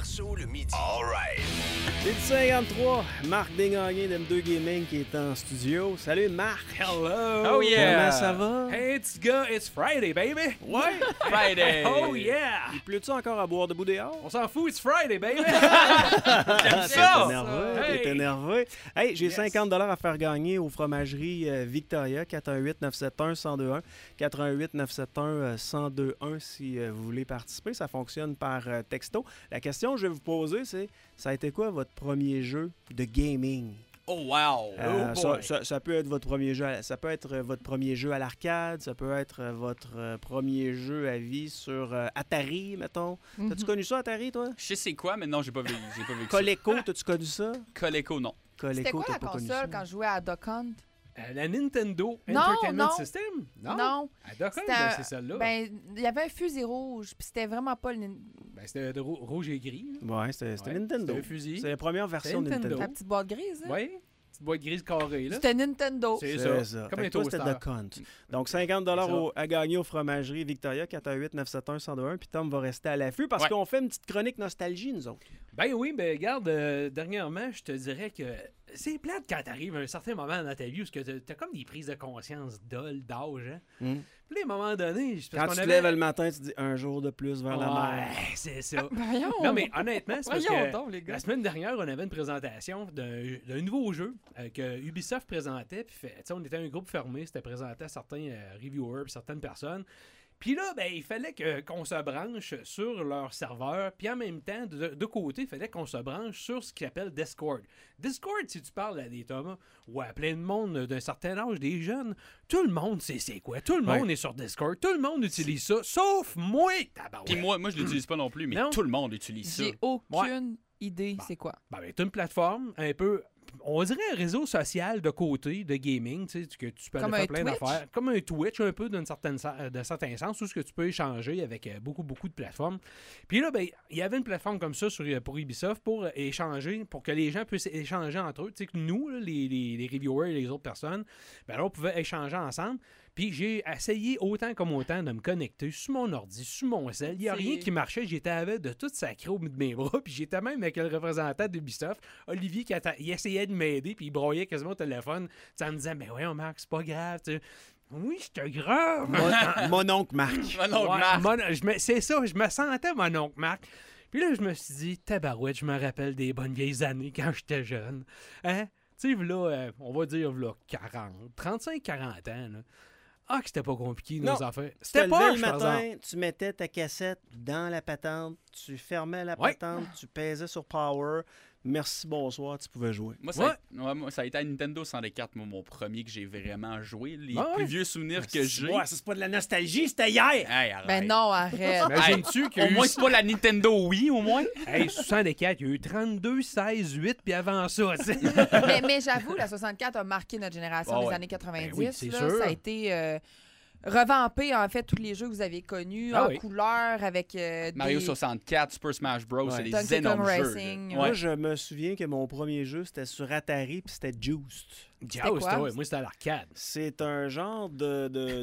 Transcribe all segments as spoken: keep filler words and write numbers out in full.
Marceau le midi. All right. C'est le cinquante-trois, Marc Desgagnés d'M deux Gaming qui est en studio. Salut Marc! Hello! Oh yeah! Comment ça va? Hey, it's go, it's Friday, baby! Ouais! Friday! Oh yeah! Il pleut-tu encore à boire debout dehors? On s'en fout, it's Friday, baby! J'aime T'es ça! énervé, Hey! t'es énervé. Hey, j'ai Yes. cinquante dollars à faire gagner aux fromageries euh, Victoria, quatre un huit neuf sept un un zéro deux un, quatre un huit neuf sept un un zéro deux un si euh, vous voulez participer. Ça fonctionne par euh, texto. La question que je vais vous poser, c'est, ça a été quoi votre premier jeu de gaming? Oh wow! Euh, Oh ça, boy. ça- ça peut être votre premier jeu, à- ça peut être euh, votre premier jeu à l'arcade, ça peut être euh, votre euh, premier jeu à vie sur euh, Atari, mettons. T'as-tu connu ça, Atari, toi? Je sais c'est quoi, mais non, j'ai pas vu, j'ai pas vu ça. Coleco, t'as-tu connu ça? Coleco, non. Coleco, C'était quoi t'as la pas connu console ça? quand je jouais à Duck Hunt? Euh, la Nintendo Non, Entertainment non. System? Non. À Duck Hunt, C'était ben, un- c'est celle-là. Ben, il y avait un fusil rouge, puis c'était vraiment pas le nin- Ben, c'était de rou- rouge et gris. là. Ouais, c'était c'était Ouais, Nintendo. C'était un fusil. C'est la première version de Nintendo. Nintendo. la petite boîte grise. Hein? Oui, petite boîte grise carrée, là. C'était Nintendo. C'est C'est ça. ça. Comme Fait un que toi, c'était toaster. Duck Hunt. Donc, cinquante dollars C'est ça. au- à gagner aux fromageries Victoria, quatre un huit neuf sept un un zéro deux un. Puis Tom va rester à l'affût parce Ouais. qu'on fait une petite chronique nostalgie, nous autres. Ben oui, ben regarde, euh, dernièrement, je te dirais que c'est plate quand t'arrives à un certain moment dans ta vie où ce que t'as t'as comme des prises de conscience d'ol, d'âge, hein. Hmm. Puis à un moment donné, c'est parce Quand qu'on tu te avait- lèves le matin, tu te dis un jour de plus vers la mer. Ouais, c'est ça. Voyons. Non, mais honnêtement, c'est parce Voyons que donc, les gars. la semaine dernière, on avait une présentation d'un d'un nouveau jeu euh, que Ubisoft présentait. Puis, fait- tu sais, on était un groupe fermé, c'était présenté à certains euh, reviewers, puis certaines personnes. Puis là, ben, il fallait que- qu'on se branche sur leur serveur. Puis en même temps, de, de côté, il fallait qu'on se branche sur ce qu'ils appellent Discord. Discord, si tu parles à des Thomas ou à plein de monde d'un certain âge, des jeunes, tout le monde sait c'est quoi. Tout le monde Ouais. est sur Discord. Tout le monde utilise ça, sauf moi, tabarouette. Puis moi, moi je l'utilise pas non plus, mais Non. tout le monde utilise ça. J'ai aucune idée Bon. c'est quoi. Ben, ben, t'as une plateforme un peu, on dirait un réseau social de côté, de gaming, tu sais, que tu peux Comme aller un faire plein Twitch? d'affaires. Comme un Twitch, un peu, d'un certain, sen- d'un certain sens, où ce que tu peux échanger avec euh, beaucoup, beaucoup de plateformes. Puis là, ben, il y avait une plateforme comme ça sur, euh, pour Ubisoft pour euh, échanger, pour que les gens puissent échanger entre eux. Tu sais, que nous, là, les, les, les reviewers et les autres personnes, ben là, on pouvait échanger ensemble. Puis j'ai essayé autant comme autant de me connecter sur mon ordi, sur mon cell. Il n'y a C'est- rien qui marchait. J'étais avec de tout sacré au bout de mes bras. Puis j'étais même avec le représentant d'Ubisoft, Olivier, qui atta- il essayait de m'aider. Puis il broyait quasiment au téléphone. Tu sais, en me disant, ben ouais, Marc, c'est pas grave. tu sais. Oui, c'était grave. Mon, mon oncle Marc. Ah non, Ouais, Marc. mon- je me- c'est ça, je me sentais mon oncle Marc. Puis là, je me suis dit, tabarouette, je me rappelle des bonnes vieilles années quand j'étais jeune. Hein? Tu sais, là, euh, on va dire, là, quarante, trente-cinq, quarante ans, là. Ah, que c'était pas compliqué, nos Non. affaires. Tu te C'était levais pas, le matin, tu mettais ta cassette dans la patente, tu fermais la Ouais. patente, tu pesais sur Power. Merci, bonsoir, tu pouvais jouer. Moi, ça, a, ouais, moi, ça a été à Nintendo soixante-quatre, moi, mon premier que j'ai vraiment joué. Les Ah ouais? plus vieux souvenirs que j'ai. Ouais, ça, c'est pas de la nostalgie, c'était hier! Hey, arrête. Ben non, arrête. Imagines-tu qu'il y a Au eu... moins, c'est pas la Nintendo Wii, au moins. Hey, soixante-quatre, il y a eu trente-deux, seize, huit, puis avant ça, tu sais. mais mais j'avoue, la soixante-quatre a marqué notre génération Ah des ouais. années quatre-vingt-dix. Ben oui, c'est là. sûr. Ça a été euh, revampé, en fait, tous les jeux que vous avez connus, Ah en oui. couleur, avec euh, Mario des... soixante-quatre, Super Smash Bros, Ouais. c'est des Donkey Kong énormes jeux. Racing, là. Moi, Ouais. je me souviens que mon premier jeu, c'était sur Atari, puis c'était Juiced. Diao, quoi? c'était- ouais, moi, c'était à l'arcade. C'est un genre de... de,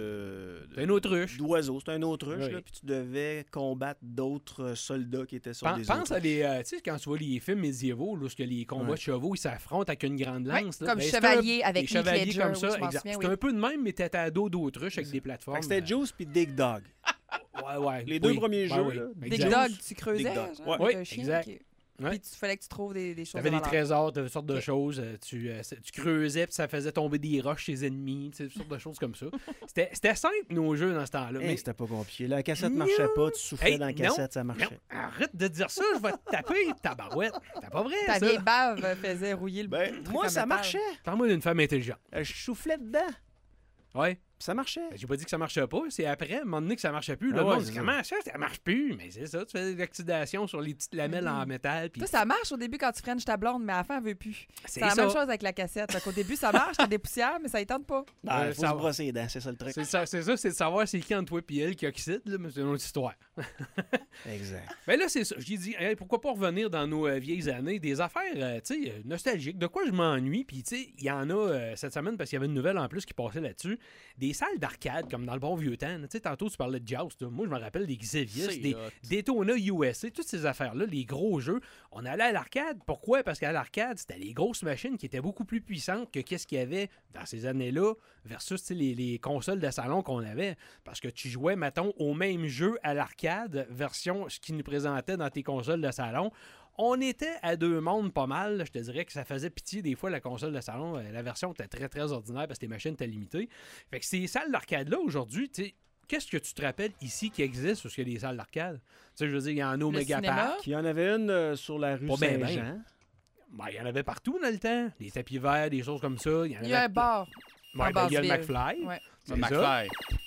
de C'est une autruche. d'oiseau. C'est un autruche, Oui. là, puis tu devais combattre d'autres euh, soldats qui étaient sur Pen- des Pense à autruches. des. euh, tu sais, quand tu vois les films médiévaux, lorsque les combats Ouais. de chevaux, ils s'affrontent avec une grande Ouais, lance. là, comme ben, c'est Chevalier un- avec des Heath chevaliers Ledger, comme oui, ça. je m'en exact. souviens, C'est oui. un peu de même, mais t'étais à dos d'autruche avec des Fait plateformes. que c'était Juice puis Dig Dog. Ouais, ouais. Les deux oui. premiers Ben jeux, oui, là. Big exact. Dog, tu creusais, Big Dog. genre, Ouais. avec Oui, un chien, exact. ok. Ouais. Puis il fallait que tu trouves des, des choses T'avais de des valeur. trésors, de toutes sortes de Ok. choses. euh, Tu, euh, tu creusais, puis ça faisait tomber des roches chez les ennemis. Tu sais, toutes sortes de choses comme ça. C'était c'était simple, nos jeux, dans ce temps-là. Hey, mais c'était pas compliqué. La cassette marchait pas, tu soufflais Hey, dans la non, cassette, ça non, marchait. arrête de dire ça, je vais te taper, tabarouette. C'est pas vrai, Ta ça. vieille bave faisait rouiller le Ben, truc moi, en ça métal. marchait. Parle-moi d'une femme intelligente. Euh, Je soufflais dedans. Ouais. Ça marchait. Ben, j'ai pas dit que ça marchait pas, c'est après, à un moment donné, que ça marchait plus. Ah Là, le ouais, monde c'est dit ça. comment ça, ça marche plus. Mais c'est ça, tu fais des oxydations sur les petites lamelles en métal. Puis Toi, ça marche au début quand tu frenches ta blonde, mais à la fin, elle veut plus. c'est C'est la ça. même chose avec la cassette. Fait qu'au début, ça marche, t'as des poussières, mais ça y tente pas. Ah, Euh, il faut ça se va. brosser les dents, c'est ça le truc. C'est ça, c'est ça, c'est de savoir c'est qui entre toi et elle qui oxyde, là, mais c'est une autre histoire. Exact. Mais là, c'est ça. J'ai dit, hey, pourquoi pas revenir dans nos euh, vieilles années, des affaires, euh, tu sais, euh, nostalgiques. De quoi je m'ennuie, puis tu sais, il y en a euh, cette semaine, parce qu'il y avait une nouvelle en plus qui passait là-dessus. Des salles d'arcade, comme dans le bon vieux temps. Tu sais, tantôt, tu parlais de Joust. Là. Moi, je me rappelle des Xevious, C'est des hot. Daytona U S A, toutes ces affaires-là, les gros jeux. On allait à l'arcade. Pourquoi? Parce qu'à l'arcade, c'était les grosses machines qui étaient beaucoup plus puissantes que qu'est-ce qu'il y avait dans ces années-là versus tu sais, les, les consoles de salon qu'on avait. Parce que tu jouais, mettons, au même jeu à l'arcade, version ce qu'ils nous présentaient dans tes consoles de salon. On était à deux mondes pas mal. Je te dirais que ça faisait pitié des fois la console de salon. La version était très, très ordinaire parce que les machines étaient limitées. Fait que ces salles d'arcade-là, aujourd'hui, tu sais, qu'est-ce que tu te rappelles ici qui existe ou qu'il y a des salles d'arcade? Tu sais, je veux dire, il y en a au Le Megapark. cinéma? Il y en avait une euh, sur la rue Pas ben, ben. Saint-Jean. Ben, il y en avait partout dans le temps. Des tapis verts, des choses comme ça. Il y, en Il y a avait- un bar. Ouais, en ben, il y a le Basse-Ville. McFly. Ouais. C'est Le ça. McFly.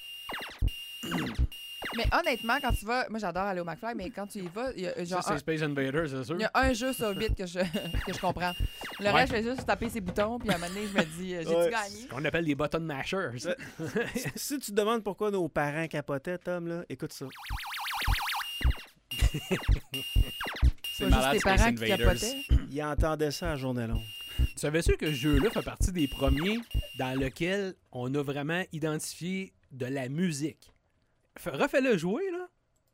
Mais honnêtement, quand tu vas. Moi, j'adore aller au McFly, mais quand tu y vas, il y a genre. Ça, c'est un- Space Invaders, c'est sûr. Il y a un jeu sur huit que je, que je comprends. Le Ouais. reste, je fais juste taper ses boutons, puis à un moment donné, je me dis, euh, j'ai-tu Ouais. gagné? Qu'on appelle des button mashers. Si tu te demandes pourquoi nos parents capotaient, Tom, là, écoute ça. C'est Pas malade, juste tes Space parents qui Invaders. capotaient. Ils entendaient ça à journée longue. Tu savais-tu que ce jeu-là fait partie des premiers dans lequel on a vraiment identifié de la musique? F- Refais-le jouer, là.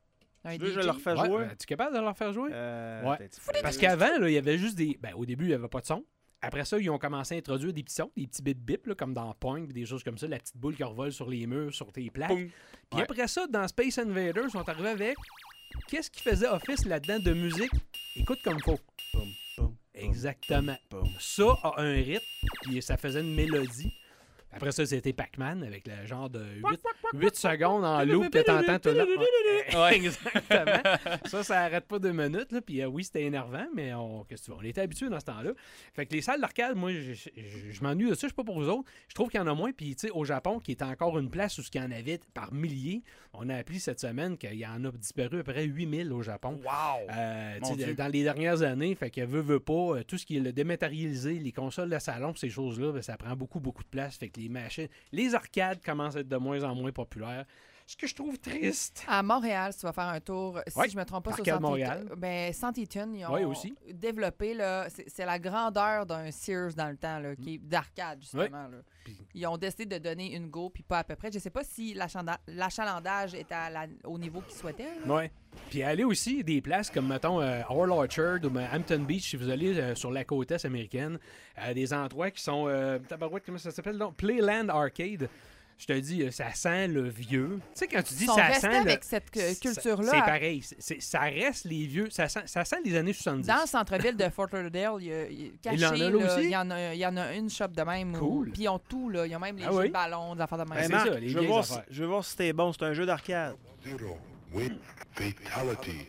Un Tu veux que je D J. leur fais Ouais, jouer? euh, tu es capable de leur faire jouer? Euh, Ouais. attends un petit peu. Parce qu'avant, là, il y avait juste des... Ben, au début, il n'y avait pas de son. Après ça, ils ont commencé à introduire des petits sons, des petits bip-bip, là, comme dans Pong, puis des choses comme ça, la petite boule qui revole sur les murs, sur tes plaques. Poum. Puis Ouais. après ça, dans Space Invaders, ils sont arrivés avec... Qu'est-ce qui faisait office là-dedans de musique? Écoute comme faut. Boum, boum, Exactement. boum. Ça a un rythme, puis ça faisait une mélodie. Après ça, c'était Pac-Man avec le genre de huit secondes en loop que t'entends tout le long. Ouais, exactement. Ça, ça arrête pas deux minutes. Là. Puis euh, oui, c'était énervant, mais on, qu'est-ce que tu veux, on était habitués dans ce temps-là. Fait que les salles d'arcade, moi, je, je, je m'ennuie de ça. Je sais pas pour vous autres. Je trouve qu'il y en a moins. Puis, tu sais, au Japon, qui est encore une place où il y en avait par milliers, on a appris cette semaine qu'il y en a disparu à peu près huit mille au Japon. Wow! Euh, Mon tu sais, Dieu. dans les dernières années, fait que veut, veut pas, euh, tout ce qui est le dématérialisé, les consoles de salon, ces choses-là, ben, ça prend beaucoup, beaucoup de place. Fait que les machines, les arcades commencent à être de moins en moins populaires. Ce que je trouve triste. À Montréal, si tu vas faire un tour, si Ouais. je me trompe pas, sur Arcade Santi- Montréal. ben, Santiton, ils ont Ouais, aussi. développé, là, c'est c'est la grandeur d'un Sears dans le temps, là, qui est d'arcade, justement. Là. Puis- Ils ont décidé de donner une go, puis pas à peu près. Je sais pas si l'achanda- l'achalandage est à la- au niveau qu'ils souhaitaient. là. Ouais. Puis aller aussi des places comme, mettons, euh, Oral Orchard ou ben, Hampton Beach, si vous allez euh, sur la côte est américaine, euh, des endroits qui sont, euh, tabarouette, comment ça s'appelle? donc? Playland Arcade. Je te dis, euh, ça sent le vieux. Tu sais, quand tu dis Ils sont ça restés sent le... avec cette euh, c'est- culture-là. C'est à- pareil. C'est- c'est- ça reste les vieux. Ça sent, ça sent les années soixante-dix. Dans le centre-ville de Fort Lauderdale, il y a, il y a caché, Il y en a là là, aussi? il y en a, il y en a une shop de même. où- Cool. Puis ils ont tout, là. Ils ont même les Ah jeux oui? de ballon, des affaires de même. Hey, c'est Marc, ça, les je, veux vieilles voir si, affaires. je veux voir si c'était bon. C'est un jeu d'arcade. Zero with fatality.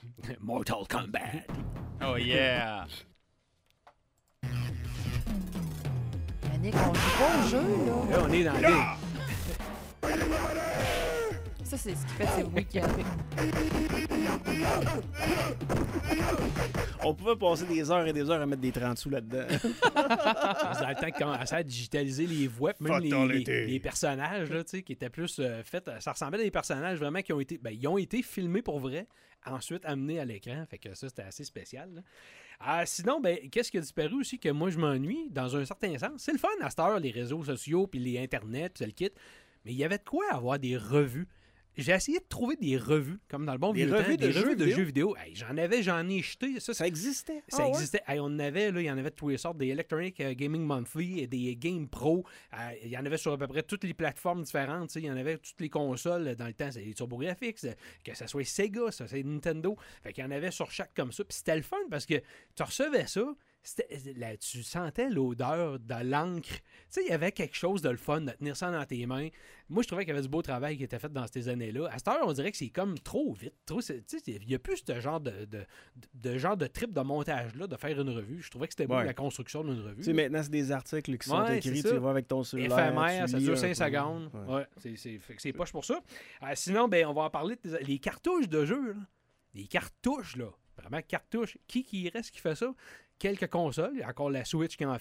Mortal Kombat. Oh yeah! Yannick, on joue pas au jeu, là. Là, on est dans les... Ça, c'est ce qui fait ces bruits qu'il y a. On pouvait passer des heures et des heures à mettre des trente sous là-dedans. Dans le temps qu'on commençait à digitaliser les voix, puis même les, Fatality. les- les personnages, là, tu sais, qui étaient plus euh, faits... Ça ressemblait à des personnages vraiment qui ont été... Ben, ils ont été filmés pour vrai, ensuite amenés à l'écran. Fait que ça, c'était assez spécial, là. Ah, sinon, ben, qu'est-ce qui a disparu aussi que moi, je m'ennuie, dans un certain sens? C'est le fun à cette heure, les réseaux sociaux, puis les internets, puis ça le kit. Mais il y avait de quoi avoir des revues. J'ai essayé de trouver des revues, comme dans le bon Des vieux temps, revues de des jeux revues de vidéo? jeux vidéo. Hey, j'en avais, j'en ai jeté. Ça, Ça existait. ça Ah ouais? existait. Hey, on en avait, là, il y en avait de tous les sortes, des Electronic euh, Gaming Monthly, et des Game Pro. Euh, il y en avait sur à peu près toutes les plateformes différentes. tu sais. Il y en avait toutes les consoles euh, dans le temps. C'est les TurboGrafx, euh, que ce soit Sega, ça, c'est Nintendo. Fait qu'il y en avait sur chaque comme ça. Puis c'était le fun parce que tu recevais ça. c'était- Là, tu sentais l'odeur de l'encre. Tu sais, il y avait quelque chose de le fun de tenir ça dans tes mains. Moi, je trouvais qu'il y avait du beau travail qui était fait dans ces années-là. À cette heure, on dirait que c'est comme trop vite. Trop, c'est- tu sais, il n'y a plus ce genre de, de, de, de genre de trip de montage-là, de faire une revue. Je trouvais que c'était beau Ouais. la construction d'une revue. Tu sais, maintenant, c'est des articles qui sont Ouais, écrits, c'est tu ça. les vois avec ton cellulaire. Éphémère, tu ça lis dure un cinq peu. secondes. Ouais. Ouais, c'est, c'est, fait que c'est poche pour ça. Euh, sinon, ben, on va en parler de tes- les cartouches de jeu. Là. Les cartouches, là. Vraiment, cartouches. Qui qui reste qui fait ça? Quelques consoles. Il y a encore la Switch qui en fait.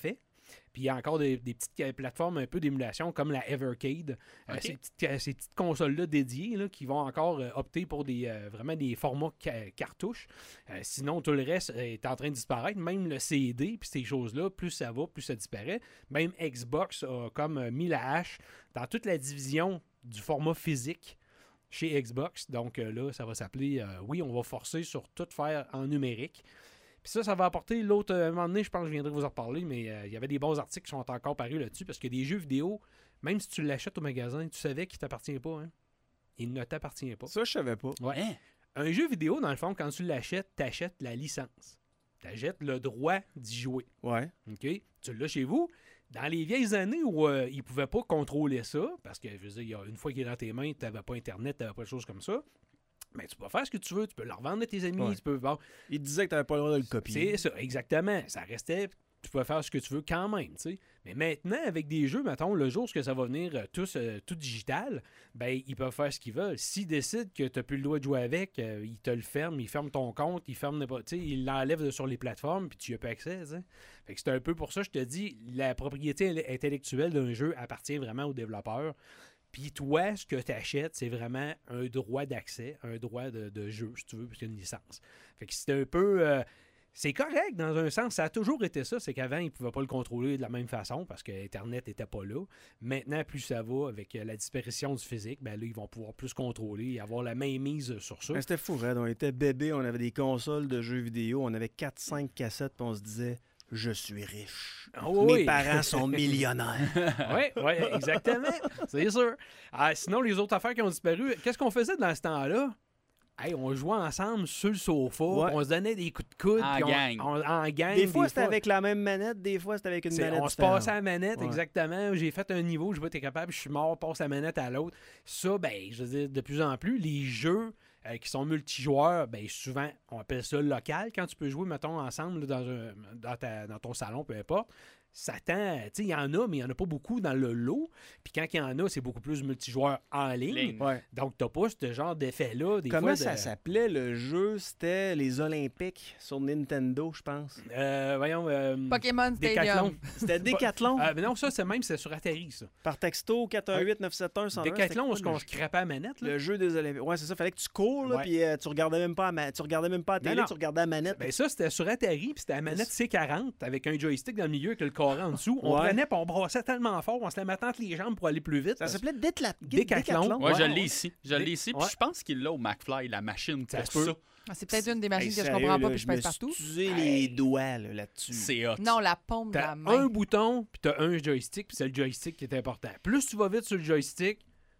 Puis il y a encore des, des petites plateformes un peu d'émulation comme la Evercade. Euh, Ok. ces, petites, ces petites consoles-là dédiées là, qui vont encore euh, opter pour des euh, vraiment des formats ca- cartouches. Euh, sinon, tout le reste est en train de disparaître. Même le C D, puis ces choses-là, plus ça va, plus ça disparaît. Même Xbox a comme euh, mis la hache dans toute la division du format physique chez Xbox. Donc euh, là, ça va s'appeler, euh, oui, on va forcer sur tout faire en numérique. Puis ça, ça va apporter l'autre... À un moment donné, je pense que je viendrai vous en reparler, mais euh, il y avait des bons articles qui sont encore parus là-dessus, parce que des jeux vidéo, même si tu l'achètes au magasin, tu savais qu'il ne t'appartient pas. Hein? Il ne t'appartient pas. Ça, je savais pas. Ouais. Hein? Un jeu vidéo, dans le fond, quand tu l'achètes, tu achètes la licence. Tu achètes le droit d'y jouer. Ouais. OK? Tu l'as chez vous. Dans les vieilles années où euh, ils ne pouvaient pas contrôler ça, parce que, je veux dire, il y a une fois qu'il est dans tes mains, tu n'avais pas Internet, tu n'avais pas de choses comme ça, mais tu peux faire ce que tu veux. Tu peux le revendre à tes amis. Ouais. Tu peux... Bon, Il te disait que tu n'avais pas le droit de le copier. c'est ça, exactement. Ça restait, tu pouvais faire ce que tu veux quand même, tu sais. Mais maintenant, avec des jeux, mettons, le jour où ça va venir euh, tous, euh, tout digital, ben ils peuvent faire ce qu'ils veulent. S'ils décident que tu n'as plus le droit de jouer avec, euh, ils te le ferment, ils ferment ton compte, ils ferment n'importe- tu sais, ils l'enlèvent de- sur les plateformes, puis tu n'y as pas accès, tu sais. Fait que c'est un peu pour ça, je te dis, la propriété intellectuelle d'un jeu appartient vraiment aux développeurs. Puis toi, ce que tu achètes, c'est vraiment un droit d'accès, un droit de, de jeu, si tu veux, parce qu'il y a une licence. Fait que c'est un peu... euh, c'est correct dans un sens. Ça a toujours été ça. C'est qu'avant, ils ne pouvaient pas le contrôler de la même façon parce que Internet n'était pas là. Maintenant, plus ça va avec euh, la disparition du physique, ben là, ils vont pouvoir plus contrôler et avoir la main mise sur ça. Mais c'était fou, Red. On était bébés, on avait des consoles de jeux vidéo, on avait quatre cinq cassettes, puis on se disait « Je suis riche. Ah oui, Mes oui. parents sont millionnaires. Oui, oui, exactement. C'est sûr. Ah, sinon, les autres affaires qui ont disparu, qu'est-ce qu'on faisait dans ce temps-là? Hey, on jouait ensemble sur le sofa, Ouais. puis on se donnait des coups de coude. En puis on- gang. on- en gang. Des fois, c'était avec la même manette, des fois, c'était avec une C'est- manette on se différente. passait à la manette, Ouais. exactement. J'ai fait un niveau, je vois, t'es capable, je suis mort, passe la manette à l'autre. Ça, ben, je veux dire, de plus en plus, les jeux euh, qui sont multijoueurs, ben, souvent, on appelle ça local, quand tu peux jouer, mettons, ensemble là, dans, un, dans, ta- dans ton salon, peu importe. Ça tend, tu sais, il y en a, mais il n'y en a pas beaucoup dans le lot. Puis quand il y en a, c'est beaucoup plus multijoueur en ligne. Ligne. Ouais. Donc, t'as pas ce genre d'effet-là. Des Comment fois, ça de- s'appelait le jeu? C'était les Olympiques sur Nintendo, je pense. Euh, voyons. euh, Pokémon Décathlon. Stadium. C'était Décathlon. Euh, mais non, ça, c'est même, c'est sur Atari, ça. Par texto, quatre un huit neuf sept un cent un. Décathlon, où c'était est-ce quoi, qu'on se crapait à la manette, le, là? le jeu des Olympiques. Ouais, c'est ça. Fallait que tu cours, là, Ouais. puis euh, tu regardais même pas à ma- tu regardais même pas à la Non, télé, non. tu regardais à la manette. Ben ça, c'était sur Atari, puis c'était la manette C quarante avec un joystick dans le milieu avec le carré en dessous. On Ouais. prenait, puis on brassait tellement fort, on se la mettait entre les jambes pour aller plus vite. ça parce- s'appelait Détla- Décathlon. Ouais, Ouais, je ouais. l'ai ici. Je Dé- l'ai ici. Puis ouais. je pense qu'il l'a au McFly, la machine Ça pour se peut. ça. Ah, c'est peut-être une des machines Hey, que je sérieux, comprends pas là, puis je me pèse suis partout. usé les doigts là, là-dessus. C'est hot. Non, la paume de T'as la un main. bouton, puis t'as un joystick, puis c'est le joystick qui est important. Plus tu vas vite sur le joystick,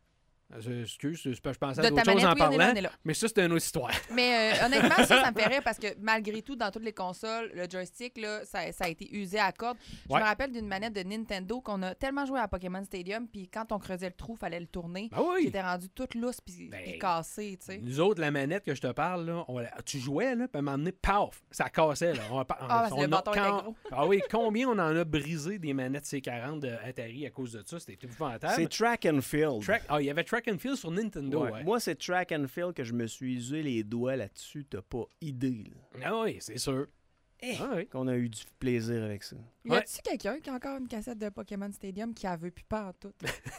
euh, excuse, je je pensais à De d'autres ta choses manette, en oui, on est là, parlant, on est là. mais ça, c'était une autre histoire. Mais euh, honnêtement, ça, ça me fait rire parce que malgré tout, dans toutes les consoles, le joystick, là, ça, ça a été usé à corde. Je Ouais. me rappelle d'une manette de Nintendo qu'on a tellement joué à Pokémon Stadium, puis quand on creusait le trou, fallait le tourner. Ben oui! J'étais rendu toute lousse puis Ben, puis cassée, tu sais. Nous autres, la manette que je te parle, là, on la- tu jouais, là, puis à un moment donné, paf, ça cassait. Là. On, on- Ah, parce que on le a- bâton était quand- gros. Ah oui, combien on en a brisé des manettes C quarante de Atari à cause de ça? C'était épouvantable. C'est Track and Field. Track- Ah, il y avait Track and Field sur Nintendo, Ouais. ouais. Moi, c'est Track and Field que je me suis usé les doigts là-dessus. T'as pas idée là, Ah oui, c'est sûr. Eh. Ah oui. qu'on a eu du plaisir avec ça. Y a-tu quelqu'un qui a encore une cassette de Pokémon Stadium qui a veut plus peur en tout?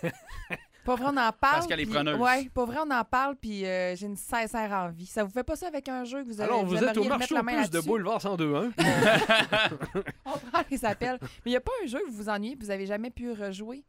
Pas vrai, on en parle. Parce qu'elle est puis- preneuse. Ouais, pas vrai, on en parle, puis euh, j'ai une sincère envie. Ça vous fait pas ça avec un jeu que vous avez Alors, vous êtes au aimeriez marché remettre la aux main puces de là-dessus? Boulevard cent deux un. On prend les appels. Mais il n'y a pas un jeu que vous vous ennuyez que vous avez jamais pu rejouer?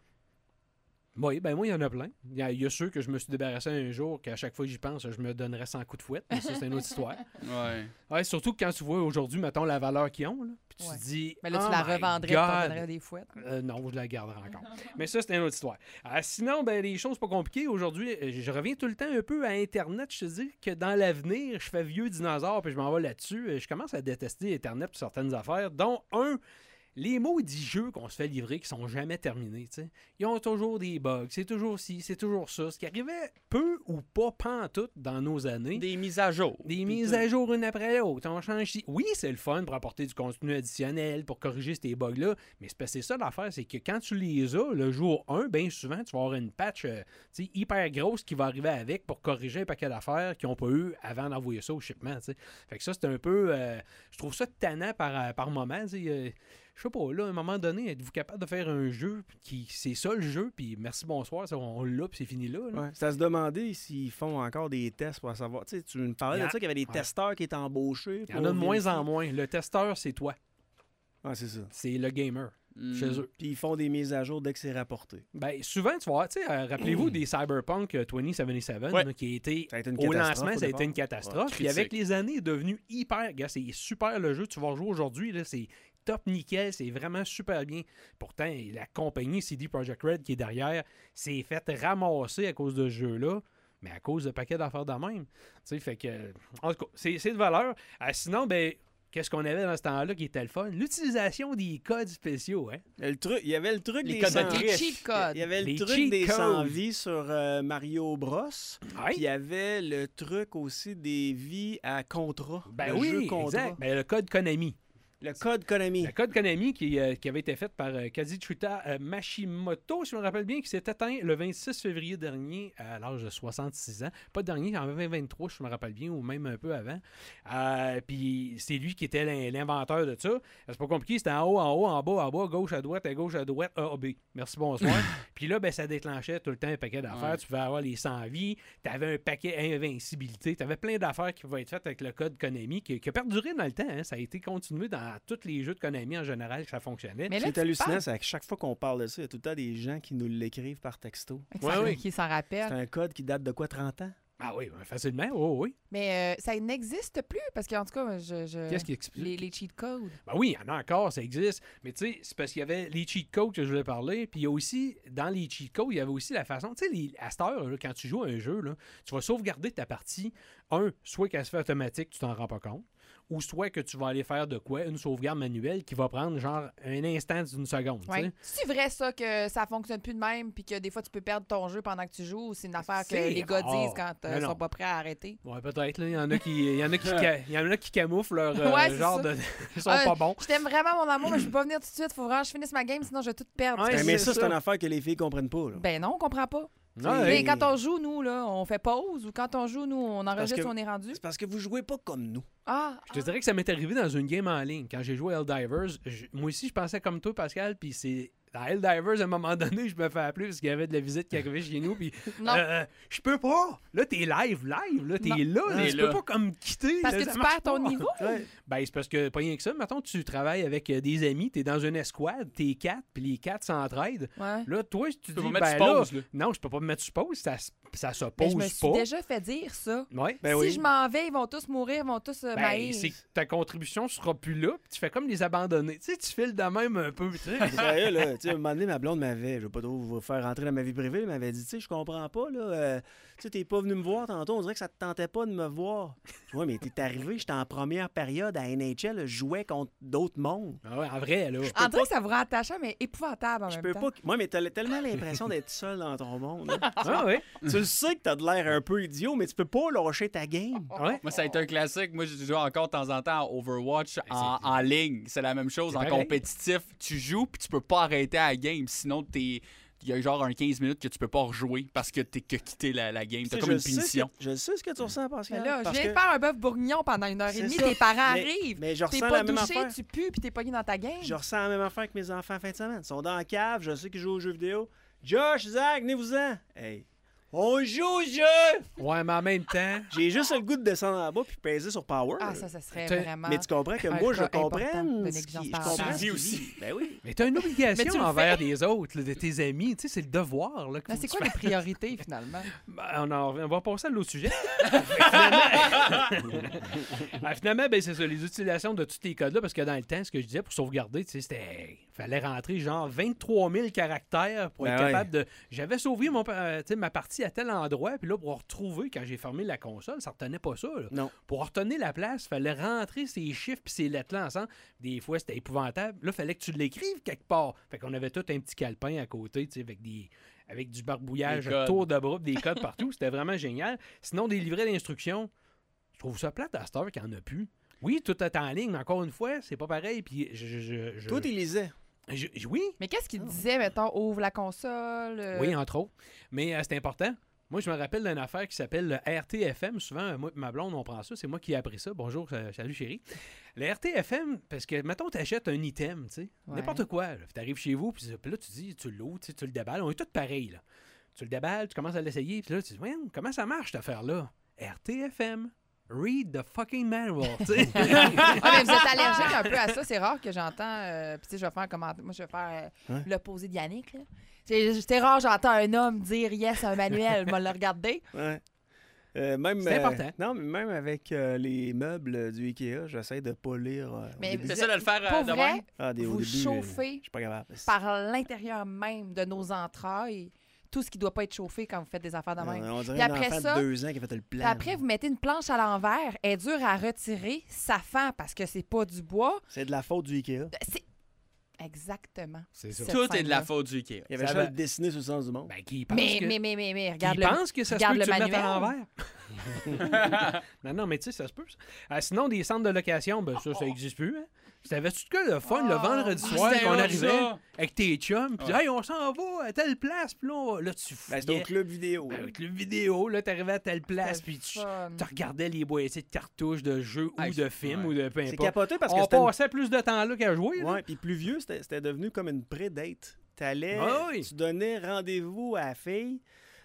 Oui, ben moi, il y en a plein. Il y, a- il y a ceux que je me suis débarrassé un jour, qu'à chaque fois que j'y pense, je me donnerais cent coups de fouette. Mais ça, c'est une autre histoire. Ouais. Ouais, surtout que quand tu vois aujourd'hui, mettons, la valeur qu'ils ont, là, puis tu Ouais. te dis... Mais là, tu oh la my revendrais et tu God! donnerais des fouettes. Euh, non, je la garderai encore. Mais ça, c'était une autre histoire. Euh, sinon, ben, les choses pas compliquées. Aujourd'hui, euh, je reviens tout le temps un peu à Internet. Je te dis que dans l'avenir, je fais vieux dinosaure puis je m'en vais là-dessus. Euh, Je commence à détester Internet pour certaines affaires, dont un... Les maudits jeux qu'on se fait livrer qui sont jamais terminés, tu sais. Ils ont toujours des bugs, c'est toujours ci, c'est toujours ça. Ce qui arrivait peu ou pas pantoute dans nos années. Des mises à jour. Des mises à jour une après l'autre. On change ici. Oui, c'est le fun pour apporter du contenu additionnel, pour corriger ces bugs-là. Mais c'est parce que c'est ça l'affaire, c'est que quand tu les as, le jour un, bien souvent, tu vas avoir une patch euh, tu sais, hyper grosse qui va arriver avec pour corriger un paquet d'affaires qu'ils n'ont pas eu avant d'envoyer ça au shipment. Tu sais. Fait que ça, c'est un peu. euh, je trouve ça tannant par, par moment. Tu sais, euh, je sais pas, là, à un moment donné, êtes-vous capable de faire un jeu qui c'est ça le jeu, puis merci, bonsoir, ça, on l'a, puis c'est fini là. là. Ouais, c'est à se demander s'ils font encore des tests pour savoir. Tu sais, tu me parlais Il y a- de ça, qu'il y avait des ouais. testeurs qui étaient embauchés. Il y en a de moins en moins. Le testeur, c'est toi. Ouais, c'est ça. C'est le gamer Mm. chez eux. Puis ils font des mises à jour dès que c'est rapporté. Ben, souvent, tu vois, tu sais, euh, rappelez-vous des Cyberpunk euh, vingt soixante-dix-sept, Ouais. là, qui a été Ça a été une au catastrophe lancement, au ça a été départ. une catastrophe. Ouais, Puis avec critique. les années, il est devenu hyper. Gars, c'est super le jeu. Tu vas jouer aujourd'hui, là, c'est top nickel, c'est vraiment super bien. Pourtant, la compagnie C D Projekt Red qui est derrière s'est fait ramasser à cause de ce jeu-là. Mais à cause de paquets d'affaires de même. Tu sais, fait que. En tout cas, c'est c'est de valeur. Euh, sinon, ben. Qu'est-ce qu'on avait dans ce temps-là qui était le fun? L'utilisation des codes spéciaux, hein? Le truc, il y avait le truc Les des codes de sans Les riches. cheat codes. Il y avait le Les truc cheat des codes. sans-vie sur euh, Mario Bros. Ouais. Puis il y avait le truc aussi des vies à contrat. Ben le oui, jeu contrat. exact. Ben, le code Konami. Le code Konami. Le code Konami qui, euh, qui avait été fait par euh, Kazuchika euh, Mashimoto, si je me rappelle bien, qui s'est éteint le vingt-six février dernier à l'âge de soixante-six ans. Pas dernier, en vingt vingt-trois, si je me rappelle bien, ou même un peu avant. Euh, Puis c'est lui qui était l'in- l'inventeur de ça. C'est pas compliqué, c'était en haut, en haut, en bas, en bas, gauche, à droite, à gauche, à droite, A, B. Merci, bonsoir. Puis là, ben, ça déclenchait tout le temps un paquet d'affaires. Ouais. Tu pouvais avoir les cent-vies, tu avais un paquet invincibilité, tu avais plein d'affaires qui pouvaient être faites avec le code Konami qui, qui a perduré dans le temps. hein. Ça a été continué dans tous les jeux de Konami en général que ça fonctionnait. Mais Ce là, qui est tu hallucinant, parles- c'est qu'à chaque fois qu'on parle de ça, il y a tout le temps des gens qui nous l'écrivent par texto. Qui Ouais, s'en- oui. qui s'en C'est rappelle. un code qui date de quoi, trente ans? Ah oui, ben, facilement, oh, oui. Mais euh, ça n'existe plus parce qu'en tout cas, je. je- Qu'est-ce qui explique? les, les cheat codes. Ben oui, il y en a encore, ça existe. Mais tu sais, c'est parce qu'il y avait les cheat codes que je voulais parler. Puis il y a aussi, dans les cheat codes, il y avait aussi la façon. Tu sais, les- à cette heure, là, quand tu joues à un jeu, là, tu vas sauvegarder ta partie. Un, soit qu'elle se fait automatique, tu t'en rends pas compte. Ou soit que tu vas aller faire de quoi? Une sauvegarde manuelle qui va prendre genre un instant d'une seconde. tu sais. Ouais. C'est vrai ça que ça fonctionne plus de même puis que des fois tu peux perdre ton jeu pendant que tu joues ou c'est une affaire que C'est les gars rare. disent quand euh, Mais ils non. sont pas prêts à arrêter. Ouais, peut-être. là. Il y en a qui, il y en a qui, ca- il y en a qui camouflent leur euh, Ouais, c'est genre ça. de. Ils sont Ah, pas bons. Je t'aime vraiment mon amour mais je peux pas venir tout de suite, faut vraiment que je finisse ma game sinon je vais tout perdre. Ouais, Ben, c'est mais ça, c'est ça. une affaire que les filles comprennent pas. Là. Ben non, on comprend pas. Ouais. Mais quand on joue, nous, là, on fait pause ou quand on joue, nous, on enregistre que- où on est rendu. C'est parce que vous jouez pas comme nous. Ah, Je te dirais que ça m'est arrivé dans une game en ligne. Quand j'ai joué à Helldivers, je- moi aussi, je pensais comme toi, Pascal, puis c'est... Dans Helldivers, à un moment donné, je me fais appeler parce qu'il y avait de la visite qui arrivait chez nous, puis non. euh, je peux pas! Là, t'es live, live, là, t'es Non. là, là, T'es tu là. peux pas comme quitter. Parce là, que ça tu marche perds ton pas. niveau. Ouais. Ben, c'est parce que, pas rien que ça, mettons, tu travailles avec euh, des amis, t'es dans une escouade, t'es quatre, puis les quatre s'entraident. Ouais. Là, toi, tu Tu dis, peux pas mettre ben sur là, pause, là. non, je peux pas me mettre sur pause, ça, s- ça se Ben, pose je me suis pas. déjà fait dire ça. Ouais. Ben si oui. je m'en vais, ils vont tous mourir, ils vont tous euh, Ben, m'haïr. c'est que ta contribution sera plus là, puis tu fais comme les abandonnés. Tu sais, tu files de même un peu, tu sais. Sérieux, là. Tu sais, à un moment doné, ma blonde m'avait, je veux pas trop vous faire rentrer dans ma vie privée, elle m'avait dit, tu sais, je comprends pas, là. euh, tu sais, t'es pas venu me voir tantôt, on dirait que ça te tentait pas de me voir. Je dis, ouais, mais t'es arrivé, j'étais en première période à N H L, je jouais contre d'autres mondes. Ah ouais, en vrai, là. En vrai, ça vous rend attachant, mais épouvantable en Je même peux temps. pas. Moi, mais t'as tellement l'impression d'être seul dans ton monde. hein. Ah ouais. Tu le sais que t'as de l'air un peu idiot, mais tu peux pas lâcher ta game. Ouais. Moi, ça a été un classique. Moi, je joue encore de temps en temps à Overwatch en, en ligne. C'est la même chose. C'est En pareil. compétitif, tu joues puis tu peux pas arrêter à la game. Sinon, t'es... il y a genre un quinze minutes que tu peux pas rejouer parce que t'es que quitté la, la game. Tu T'as sais, comme je une sais ce que- punition. Je sais ce que tu ressens, Mais Pascal. là, je parce viens de que- faire un bœuf bourguignon pendant une heure et C'est demie, ça. tes parents Mais- arrivent. Mais je T'es ressens pas la même douché, affaire. tu pues, puis t'es pogné dans ta game. Je ressens la même affaire que mes enfants en fin de semaine. Ils sont dans la cave, je sais qu'ils jouent aux jeux vidéo. Josh, Zach, venez-vous-en. Hey, on joue au jeu! Ouais, mais en même temps, J'ai juste le goût de descendre en bas puis peser sur Power. Ah, ça, ça serait Tu- vraiment... Mais tu comprends que un moi, je cas important de comprends ce négligence qui, je parentale. comprends ce Suivi qu'il aussi. dit. Ben oui. mais t'as une obligation Mais tu le envers les autres, là, de tes amis. Tu sais, c'est le devoir. Là, qu'il Mais faut c'est que quoi tu les priorités, finalement? Ben, on, en- on va passer à l'autre sujet. finalement, Ben, finalement, ben, c'est ça, les utilisations de tous ces codes-là, parce que dans le temps, ce que je disais pour sauvegarder, tu sais, c'était. Fallait rentrer genre vingt-trois mille caractères pour être Ben ouais. capable de. J'avais sauvé mon, euh, tu sais, ma partie à tel endroit, puis là, pour retrouver, quand j'ai fermé la console, ça retenait pas ça. là. Non. Pour retenir la place, fallait rentrer ces chiffres puis ces lettres-là ensemble. Des fois, c'était épouvantable. Là, fallait que tu l'écrives quelque part. Fait qu'on avait tout un petit calepin à côté, tu sais, avec des. Avec du barbouillage Des codes. autour de bras, des codes partout. C'était vraiment génial. Sinon, des livrets d'instructions, je trouve ça plate à cette heure qu'il n'y en a plus. Oui, tout est en ligne, mais encore une fois, c'est pas pareil. Puis je. je, je, je- Toi, tu lisais. je- je- oui, Mais qu'est-ce qu'il disait, mettons, ouvre la console? euh, oui, entre autres. Mais euh, c'est important. Moi, je me rappelle d'une affaire qui s'appelle le R T F M. Souvent, moi et ma blonde, on prend ça. C'est moi qui ai appris ça. Bonjour, salut chérie. Le R T F M, parce que, mettons, tu achètes un item, tu sais, Ouais. n'importe quoi. Tu arrives chez vous, puis là, tu dis, tu l'ouvres, tu le déballes. On est tous pareils, là. Tu le déballes, tu commences à l'essayer, puis là, tu dis, ouais, comment ça marche, cette affaire-là? R T F M. Read the fucking manual. Tu sais. Ah, mais vous êtes allergique un peu à ça. C'est rare que j'entends. Euh, Puis, tu sais, je vais faire comment. Moi, je vais faire euh, Ouais. l'opposé de Yannick. Là. C'est c'est rare, j'entends un homme dire yes à un manuel. Je vais le regarder. Ouais. Euh, même, C'est euh, important. Non, mais même avec euh, les meubles du Ikea, j'essaie de pas lire. euh, au Mais début. vous C'est ça de le faire euh, Pour de vrai, même? Ah, des, au vous début, euh, chauffez je suis pas capable. par l'intérieur même de nos entrailles tout ce qui doit pas être chauffé quand vous faites des affaires de même. On dirait Puis un après enfant ça- de deux ans qui a fait le plan. Puis après, vous mettez une planche à l'envers, elle est dure à retirer, ça fend parce que c'est pas du bois. C'est de la faute du Ikea. C'est exactement. C'est ça. Cette Tout est de scène-là. la faute du Ikea. Il y avait Ça juste va- le dessiné sur le sens du monde. Ben, qui pense Mais, que... mais, mais, mais, mais, Qui regarde le. pense que ça se regarde peut que le tu le mettes à manuel. l'envers? non, non, mais tu sais, ça se peut. ça. Euh, sinon, des centres de location, ben ça, ça n'existe plus. Hein? Savais-tu que le fun, le Oh, vendredi oui. soir, C'était qu'on hot, arrivait ça. avec tes chums, puis Ouais. hey, on s'en va à telle place, puis là, on- là, tu Ben, c'était au fouillais. club vidéo. Ben, avec le vidéo, là, t'arrivais à telle place, C'est puis tu, fun. tu regardais les boîtiers de cartouches de jeux ou Hey, de c'est- films ouais. ou de peu C'est importe. capoté parce que On c'était une- passait plus de temps là qu'à jouer. là. Ouais, puis plus vieux, c'était c'était devenu comme une pré-date. T'allais, Ah oui. tu donnais rendez-vous à la fille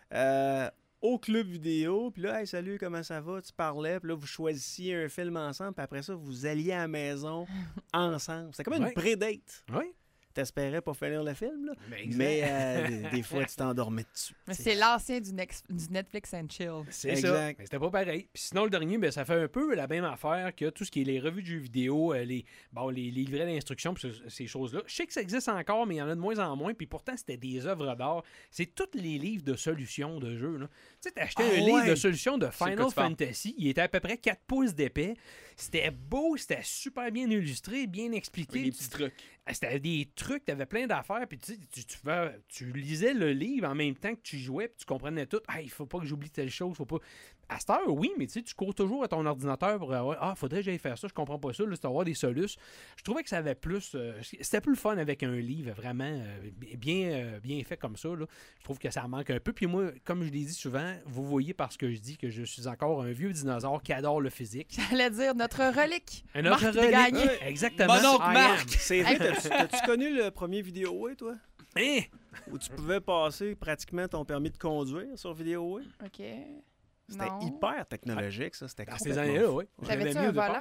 euh, au club vidéo, puis là, hey, salut, comment ça va? Tu parlais, puis là, vous choisissiez un film ensemble, puis après ça, vous alliez à la maison ensemble. C'était comme Ouais. une pré-date. Oui. T'espérais pas finir le film, là. Ben, exact. Mais euh, des, des fois, tu t'endormais dessus. Mais c'est l'ancien du, nex- du Netflix and Chill. C'est Exact. ça. Mais c'était pas pareil. Puis sinon, le dernier, ben, ça fait un peu la même affaire que tout ce qui est les revues de jeux vidéo, euh, les, bon, les, les livrets d'instruction, puis ce- ces choses-là. Je sais que ça existe encore, mais il y en a de moins en moins. Puis pourtant, c'était des œuvres d'art. C'est tous les livres de solutions de jeux. là. Tu sais, t'achetais Ah un livre ouais. de solutions de C'est Final de quoi tu parles. Fantasy. Il était à peu près quatre pouces d'épais. C'était beau, c'était super bien illustré, bien expliqué. Avec des petits trucs. Ah, C'était des trucs, t'avais plein d'affaires, puis tu, sais, tu, tu, fais- tu lisais le livre en même temps que tu jouais, puis tu comprenais tout. Ah, il faut pas que j'oublie telle chose, faut pas. À cette heure, oui, mais tu sais, tu cours toujours à ton ordinateur pour avoir. Ah, faudrait que j'aille faire ça, je comprends pas ça, là, c'est avoir des solutions. Je trouvais que ça avait plus. euh, c'était plus le fun avec un livre vraiment euh, bien, euh, bien fait comme ça. Là. Je trouve que ça manque un peu. Puis moi, comme je l'ai dit souvent, vous voyez parce que je dis que je suis encore un vieux dinosaure qui adore le physique. J'allais dire notre relique. Un Marc autre de Gagné. relique. Exactement. Mon oncle I am. Marc. C'est vrai, t'as-tu t'as-tu connu le premier Vidéoway, toi? Hein? Où tu pouvais passer pratiquement ton permis de conduire sur Vidéoway? OK. C'était Non. hyper technologique, ça. C'était Dans ces complètement années-là, fou. oui. T'avais-tu un volant?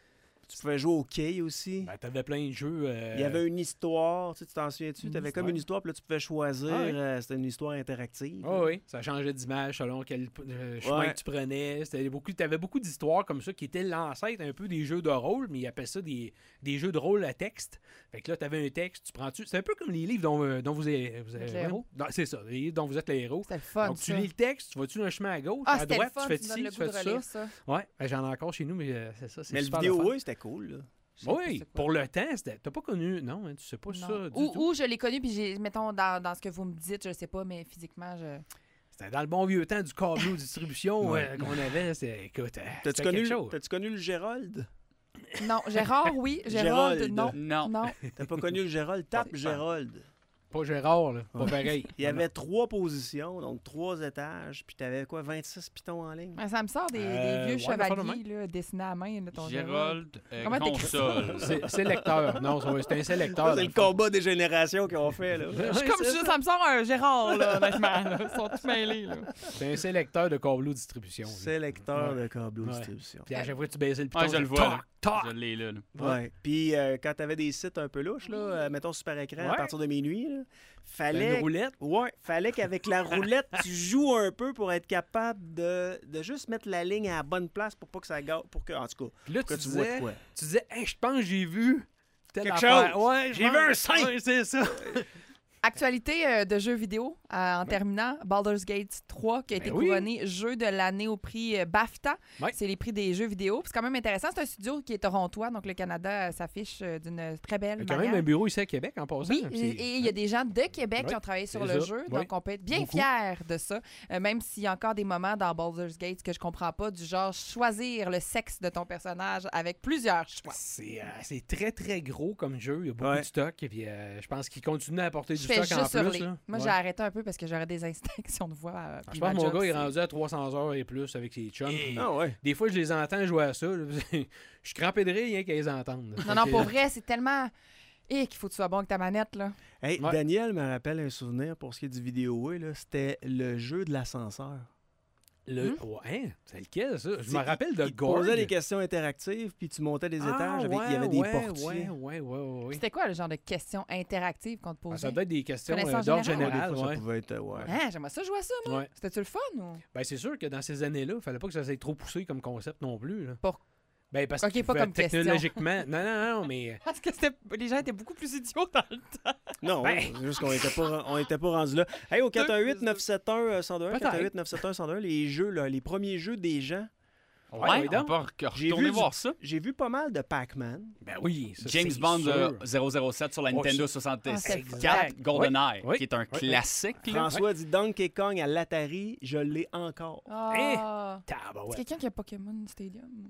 Tu pouvais jouer au quai aussi. Ben, t'avais plein de jeux. euh, Il y avait une histoire, tu sais, tu t'en souviens-tu? Une Tu avais comme histoire. une histoire, puis là, tu pouvais choisir. Ah oui. euh, c'était une histoire interactive. Ah oui, ça changeait d'image selon quel euh, chemin Ouais. que tu prenais. C'était beaucoup, t'avais beaucoup d'histoires comme ça qui étaient l'ancêtre un peu des jeux de rôle, mais ils appellent ça des, des jeux de rôle à texte. Fait que là, t'avais un texte, tu prends-tu. C'est un peu comme les livres dont, euh, dont vous êtes. Vous Avec êtes- les héros. Non, c'est ça, les livres dont vous êtes les héros. C'était le fun, Donc, tu ça. lis le texte, tu vas-tu dans le chemin à gauche, Ah, à c'était droite, le fun, tu fais tu me donnes ci, le tu goût de fais relire ça. ça. Ouais, ben, j'en ai encore chez nous, mais euh, c'est ça. C'est Mais le super le fun. Vidéoway, c'était cool. Là. Je sais pas Oui, c'est quoi. pour le temps, c'était- t'as pas connu. Non, hein, tu sais pas Non. ça du ou, tout. ou je l'ai connu, puis j'ai, mettons, dans, dans ce que vous me dites, je sais pas, mais physiquement, je. C'était dans le bon vieux temps du câble distribution Ouais. euh, qu'on avait. C'est, écoute, euh, T'as-tu c'était connu, quelque chose. t'as-tu connu le Gérald? Non, Gérard, oui. Gérald, Gérald. non. Non. Non. T'as pas connu le Gérald? Tape Non. Gérald. Pas Gérard, là. Pas Ouais. pareil. Il y avait trois positions, donc trois étages, puis t'avais quoi, vingt-six pitons en ligne? Mais ça me sort des, Euh, des vieux ouais, mais pas de chevaliers là, dessinés à main, là, ton Gérald. Gérald, euh, Comment t'écris ça? console. C'est sélecteur. Non, c'est c'est un sélecteur. Ça, dans c'est le le fond. combat des générations qu'ils ont fait, là. Je suis Ouais, comme c'est ça, ça. ça me sort un Gérard, là, honnêtement. là. Ils sont tous mêlés, là. C'est un sélecteur de câble distribution. lui. Sélecteur Ouais. de câble Ouais. distribution. Puis à chaque fois que tu baisais le piton, Ouais, je le ça- vois, toc, là. toc. Je l'ai là. là. Ouais. Puis euh, quand t'avais des sites un peu louches, là, euh, mettons super écran à Ouais. partir de minuit, là, Une fallait. roulette. Ouais, fallait qu'avec la roulette, tu joues un peu pour être capable de, de juste mettre la ligne à la bonne place pour pas que ça gâte. Pour que, en tout cas, Puis là, pour que tu tu vois disais, de quoi. tu disais, hey, je pense que j'ai vu telle Quelque affaire. chose. Ouais, J'ai je vu un pense- cinq. Ouais, c'est ça. Actualité euh, de jeux vidéo, euh, en terminant, Baldur's Gate trois, qui a été Ben oui. couronné jeu de l'année au prix euh, BAFTA. Ouais. C'est les prix des jeux vidéo. Puis c'est quand même intéressant. C'est un studio qui est torontois, donc le Canada euh, s'affiche euh, d'une très belle Il y a quand manière. même un bureau ici à Québec en passant. Oui, C'est- et il y a des gens de Québec Ouais, qui ont travaillé sur c'est le ça. jeu, Oui. donc on peut être bien Beaucoup. fiers de ça, Euh, même s'il y a encore des moments dans Baldur's Gate que je comprends pas, du genre choisir le sexe de ton personnage avec plusieurs choix. C'est euh, c'est très, très gros comme jeu. Il y a beaucoup Ouais. de stock. Et puis, euh, je pense qu'il continue à apporter du Je fais fait TikTok en juste hurler. plus. Là. Moi, Ouais. j'ai arrêté un peu parce que j'aurais des instinctions de voix. euh, Je puis pense ma que mon job, gars est c'est- rendu à trois cents heures et plus avec ses chums. puis Ah ouais. Des fois, je les entends jouer à ça. là. Je suis crampé de rire rien qu'à les entendre. Non, non, pour vrai, c'est tellement... Et qu'il faut que tu sois bon avec ta manette, là. Hey, Ouais. Daniel me rappelle un souvenir pour ce qui est du vidéo, là, c'était le jeu de l'ascenseur. Le... Hmm? Ouais, hein? C'est lequel, ça? Je C'est- me rappelle de Il te Gorg. posait des questions interactives, puis tu montais des Ah, étages, avec, il y avait ouais, des ouais, portiers. Ouais, ouais, ouais, ouais, ouais. C'était quoi le genre de questions interactives qu'on te Ah, posait? ça doit être des questions Connaissance euh, d'ordre générale. Ouais, des général. fois, ça ouais. pouvait être, euh, ouais. Hein, j'aimerais ça jouer à ça, moi. Ouais. C'était-tu le fun ou? Ben, c'est sûr que dans ces années-là, il fallait pas que ça soit trop poussé comme concept non plus. Là. Pour- Ben, parce Ok, que pas comme question. technologiquement. Non, non, non, mais. Parce que c'était... les gens étaient beaucoup plus idiots dans le temps. Non, Ben. c'est juste qu'on était pas, on était pas rendu là. Hey, au quatre un huit neuf sept un un zéro un, Peut-être. quatre un huit neuf sept un un zéro un, les jeux, là, les premiers jeux des gens, Ouais, oui, on donc. peut re- J'ai retourner vu du- voir ça. j'ai vu pas mal de Pac-Man. Ben oui. ça, James c'est Bond sûr. euh, zéro zéro sept sur la Oh, Nintendo Ah, c'est le soixante-quatre, fun. GoldenEye, Oui, qui est un oui, oui. classique. là. François dit Donkey Kong à l'Atari, je l'ai encore. Ah! C'est Tabarouette. quelqu'un qui a Pokémon Stadium.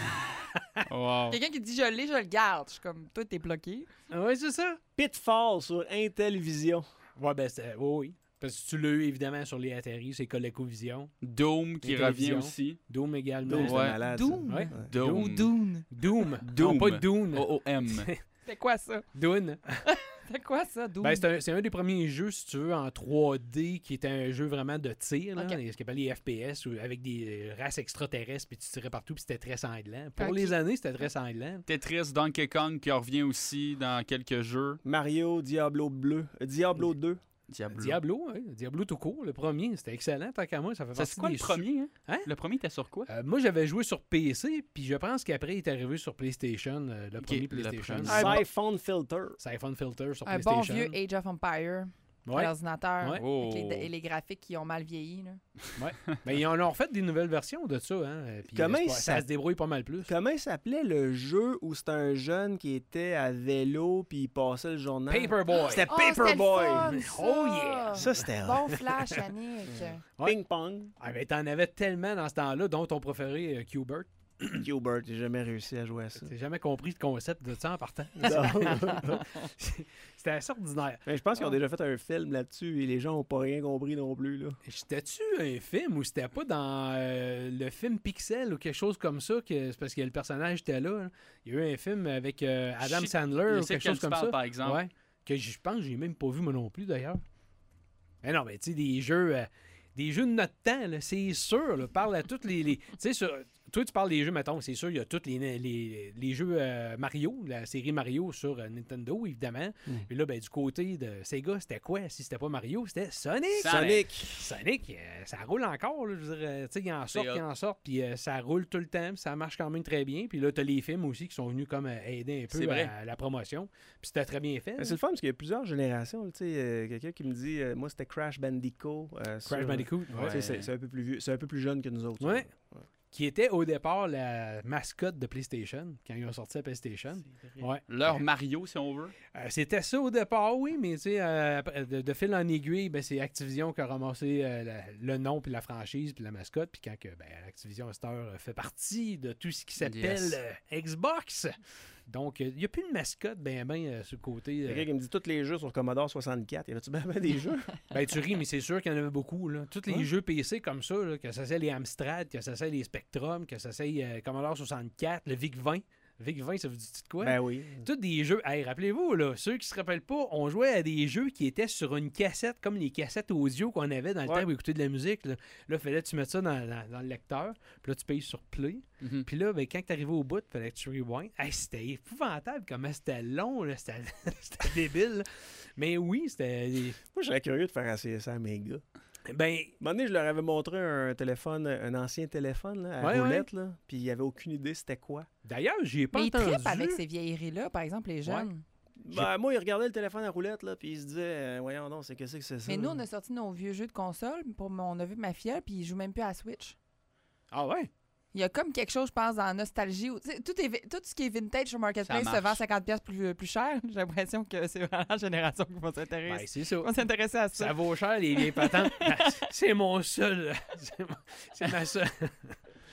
Wow. Quelqu'un qui dit je l'ai, je le garde. Je suis comme, toi, t'es bloqué. Ah ouais, c'est ça. Pitfall sur Intellivision. Ouais, ben, c'est- oui, oui. Parce que tu l'as eu évidemment sur les Atari, c'est ColecoVision. Doom qui Les revient télévisions. aussi. Doom également. Doom, c'était Ouais. malade. Doom. ça. Ouais. Doom. Ou Dune. Doom. Doom. Non, pas Dune. O O M. C'était quoi ça? Dune. C'était quoi ça, Dune? Ben, c'est un, c'est un des premiers jeux, si tu veux, en trois D, qui était un jeu vraiment de tir, là, Ok. ce qu'on appelle les F P S, où- avec des euh, races extraterrestres, puis tu tirais partout, puis c'était très sanglant. Pour Ok. les années, c'était très sanglant. Tetris, Donkey Kong qui revient aussi dans quelques jeux. Mario, Diablo bleu, euh, Diablo deux. Diablo. Diablo, hein, Diablo tout court, le premier, c'était excellent, tant qu'à moi, ça fait Ça, partie c'est quoi des le premier? Hein? Hein? Le premier était sur quoi? Euh, moi, j'avais joué sur P C, puis je pense qu'après, il est arrivé sur PlayStation, euh, le Ok, premier le PlayStation. premier. Ah, bon. Siphon Filter. Siphon Filter sur Un bon PlayStation. vieux Age of Empire Ouais. à l'ordinateur. Ouais. Oh. Avec les, et les graphiques qui ont mal vieilli. Là. Mais ils en ont refait des nouvelles versions de ça. Hein, puis, Comment euh, c'est il pas- ça s'appelle? se débrouille pas mal plus. Comment il s'appelait le jeu où c'était un jeune qui était à vélo puis il passait le journal? Paperboy. C'était Oh, c'était le Paperboy. fun, ça! Oh, yeah! Ça, c'était Bon flash, Yannick. Ouais. Ping Pong. Ah, ben, t'en avais tellement dans ce temps-là, dont ton préféré, euh, Q-Bert. Gilbert, j'ai jamais réussi à jouer à ça. J'ai jamais compris le concept de ça en partant. Non. C'était assez ordinaire. Mais je pense qu'ils ont déjà fait un film là-dessus et les gens ont pas rien compris non plus. Là. C'était-tu un film ou c'était pas dans euh, le film Pixel ou quelque chose comme ça? Que, c'est parce que le personnage était là. hein. Il y a eu un film avec euh, Adam Je sais- Sandler je ou sais quelque quel chose tu comme parles, ça. par exemple. Ouais. Que je pense que j'ai même pas vu moi non plus d'ailleurs. Mais non, mais tu sais, des jeux. euh, des jeux de notre temps, là, c'est sûr. Là, parle à toutes les. les- tu sais, sur- toi, tu parles des jeux, mettons, c'est sûr, il y a tous les, les, les jeux euh, Mario, la série Mario sur euh, Nintendo, évidemment. Mm. Et là, ben, du côté de Sega, c'était quoi? Si c'était pas Mario, c'était Sonic. Sonic. Sonic, euh, ça roule encore. Là, je veux dire, euh, tu sais, il en sort, hot. il en sort, puis euh, ça roule tout le temps, puis ça marche quand même très bien. Puis là, t'as les films aussi qui sont venus comme euh, aider un C'est peu vrai. à, la promotion. Puis c'était très bien fait. Mais C'est le fun parce qu'il y a plusieurs générations. là, tu sais, euh, Quelqu'un qui me dit, euh, moi c'était Crash Bandicoot. euh, sur- Crash Bandicoot. Tu ouais. sais, C'est c'est un peu plus vieux, c'est un peu plus jeune que nous autres. Ouais. ça. Qui était au départ la mascotte de PlayStation, quand ils ont sorti la PlayStation. Ouais. Leur Mario, si on veut. Euh, C'était ça au départ, oui, mais tu sais, euh, après, de, de fil en aiguille, ben, c'est Activision qui a ramassé euh, la- le nom, puis la franchise, puis la mascotte. Puis quand que, ben, Activision Star fait partie de tout ce qui s'appelle Yes. euh, Xbox. Donc, il n'y a plus de mascotte, ben, ben, euh, sur le côté. euh, Quelqu'un qui me dit tous les jeux sur Commodore soixante-quatre. Y en a-tu bien ben des jeux? Ben, tu ris, mais c'est sûr qu'il y en avait beaucoup. Là. Tous les Ouais. jeux P C comme ça, là, que ça c'est les Amstrad, que ça c'est les Spectrum, que ça c'est euh, Commodore soixante-quatre, le VIC vingt. VIC vingt, ça vous dit de quoi? Ben oui. Tous des jeux. Hey, rappelez-vous, là, ceux qui se rappellent pas, on jouait à des jeux qui étaient sur une cassette, comme les cassettes audio qu'on avait dans le Ouais. temps pour écouter de la musique. Là, là fallait que tu mettes ça dans, dans- dans le lecteur. Puis là, tu payes sur Play. Mhm. Puis là, ben, quand tu arrivais au bout, fallait que tu rewind. Hey, c'était épouvantable comment c'était long. Là, c'était, c'était débile. là. Mais oui, c'était. Moi, je serais curieux de faire essayer ça à mes gars. Ben, À un moment donné, je leur avais montré un téléphone, un ancien téléphone là, à Ouais, roulette, là, puis ils n'avaient aucune idée c'était quoi. d'ailleurs, j'y ai pas Mais ils entendu. trippent avec ces vieilleries-là, par exemple, les jeunes. Ben, moi, ils regardaient le téléphone à roulette, là, puis ils se disaient, euh, voyons donc, c'est qu'est-ce que c'est ça? Mais nous, on là? a sorti nos vieux jeux de console pour mon neveu et ma fille, puis ils jouent même plus à Switch. Ah ouais? Il y a comme quelque chose, je pense, dans la nostalgie. où- tu sais, Tout, est, vi- tout ce qui est vintage sur Marketplace Ça se vend marche. cinquante dollars plus, plus cher. J'ai l'impression que c'est vraiment la génération qui va Ben, s'intéresser. c'est ça. On va s'intéresser à ça. Ça vaut cher, les vieilles patentes. C'est mon seul. C'est, mon- c'est ma seule.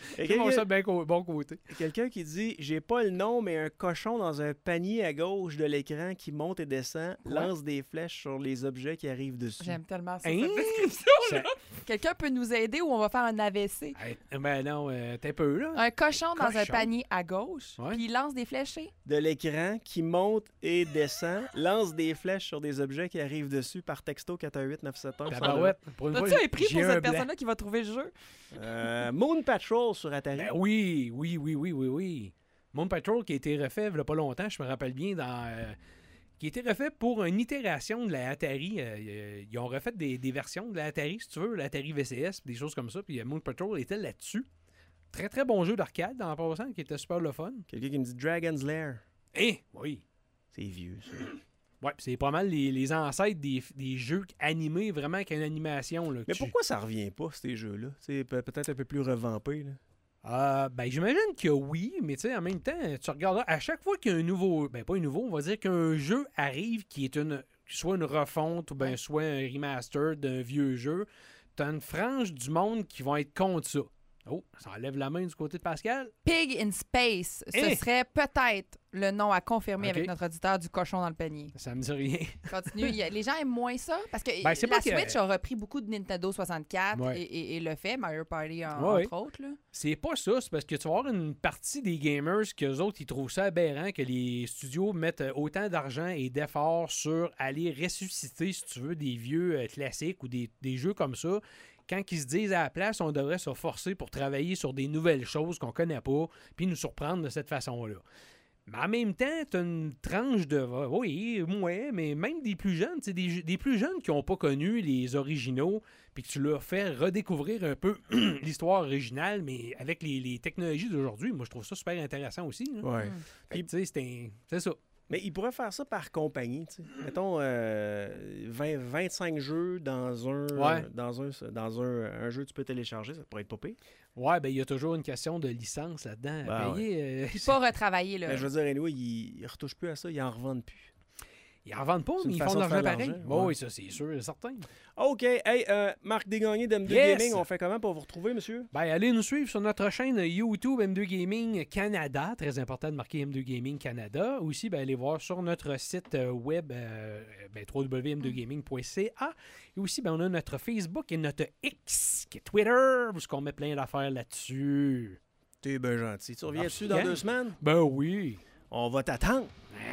Et Ils vont quelqu'un- ça bien co- bon côté. Quelqu'un qui dit « J'ai pas le nom, mais un cochon dans un panier à gauche de l'écran qui monte et descend, Quoi? lance des flèches sur les objets qui arrivent dessus. » J'aime tellement ça, Hein? cette description. Ça- Quelqu'un peut nous aider ou on va faire un A V C? Hey, ben non, euh, t'es peu, là. Un cochon dans un Cochon. panier à gauche, Ouais. puis il lance des fléchés. De l'écran qui monte et descend, lance des flèches sur des objets qui arrivent dessus par texto quatre un huit neuf sept un. Tabarouette. Pour une fois, As-tu un prix j'ai pour un cette blanc. personne-là qui va trouver le jeu? Euh, Moon Patrol sur Atari. Ben oui, oui, oui, oui, oui, oui. Moon Patrol qui a été refait il y a pas longtemps, je me rappelle bien, dans... euh, qui a été refait pour une itération de la Atari. Euh, euh, ils ont refait des, des versions de la Atari, si tu veux, l'Atari V C S, des choses comme ça. Puis euh, Moon Patrol était là-dessus. Très, très bon jeu d'arcade, en passant, qui était super le fun. Quelqu'un qui me dit Dragon's Lair. Eh, oui. C'est vieux, ça. Ouais, puis c'est pas mal les, les ancêtres des, des jeux animés, vraiment, avec une animation. Là, que Mais tu- pourquoi ça revient pas, ces jeux-là? C'est pe- peut-être un peu plus revampé, là. Euh, ben, j'imagine que oui, mais tu sais, en même temps, tu regardes, à chaque fois qu'il y a un nouveau, ben pas un nouveau, on va dire qu'un jeu arrive qui est une, soit une refonte ou ben soit un remaster d'un vieux jeu, t'as une frange du monde qui vont être contre ça. Oh, ça enlève la main du côté de Pascal. Pig in Space, ce Eh! serait peut-être le nom à confirmer Ok. avec notre auditeur du cochon dans le panier. Ça me dit rien. Continue. Il y a- les gens aiment moins ça parce que Ben, c'est la pas que- Switch a repris beaucoup de Nintendo soixante-quatre Ouais. et, et- et le fait, Mario Party en- Ouais, entre autres. Là. C'est pas ça, c'est parce que tu vas avoir une partie des gamers qu'eux autres, ils trouvent ça aberrant que les studios mettent autant d'argent et d'efforts sur aller ressusciter, si tu veux, des vieux euh, classiques ou des, des jeux comme ça. Quand ils se disent à la place, on devrait se forcer pour travailler sur des nouvelles choses qu'on connaît pas, puis nous surprendre de cette façon-là. Mais en même temps, tu as une tranche de... Oui, ouais, mais même des plus jeunes, tu sais, des, des plus jeunes qui n'ont pas connu les originaux, puis que tu leur fais redécouvrir un peu l'histoire originale, mais avec les, les technologies d'aujourd'hui, moi, je trouve ça super intéressant aussi. Là. Ouais. Mm. Fait que, tu sais, c'est un- c'est ça. Mais ils pourraient faire ça par compagnie, tu sais. Mettons euh, vingt, vingt-cinq jeux dans un Ouais. dans un dans un, un jeu que tu peux télécharger, ça pourrait être pas pire. Ouais, ben il y a toujours une question de licence là-dedans à Ben payer. euh, Puis pas retravailler. Là. Mais je veux dire, anyway, ils, ils retouchent plus à ça, ils en revendent plus. Ils en vendent pas, C'est mais une ils font façon de de l'argent faire de pareil. l'argent, Bon, ouais. oui, ça, c'est sûr, certain. OK. Hey, euh, Marc Desgagnés d'M deux Yes! Gaming, on fait comment pour vous retrouver, monsieur? Ben, allez nous suivre sur notre chaîne YouTube M deux Gaming Canada. Très important de marquer M deux Gaming Canada. Aussi, ben, allez voir sur notre site euh, web euh, ben, w w w point m deux gaming point c a. Et aussi, ben, on a notre Facebook et notre X, qui est Twitter, parce qu'on met plein d'affaires là-dessus. T'es bien gentil. Tu reviens-tu Merci, dans hein? deux semaines? Ben oui. On va t'attendre.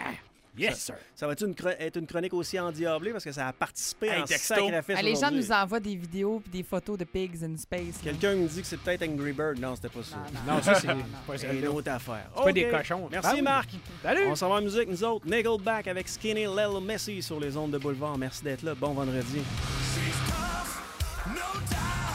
Yes, sir. Ça va-tu une chro- être une chronique aussi endiablée parce que ça a participé Hey, en texto. sacrifice Ah, les gens aujourd'hui. nous envoient des vidéos et des photos de pigs in space. là. Quelqu'un me dit que c'est peut-être Angry Bird. Non, c'était pas ça. Non, Non, ça, c'est non, non. pas C'est ça. une autre affaire. C'est pas des OK. cochons. Merci, Ben oui. Marc. Salut. On s'en va en musique, nous autres. Nickelback avec Skinny Little Messi sur les ondes de Boulevard. Merci d'être là. Bon vendredi.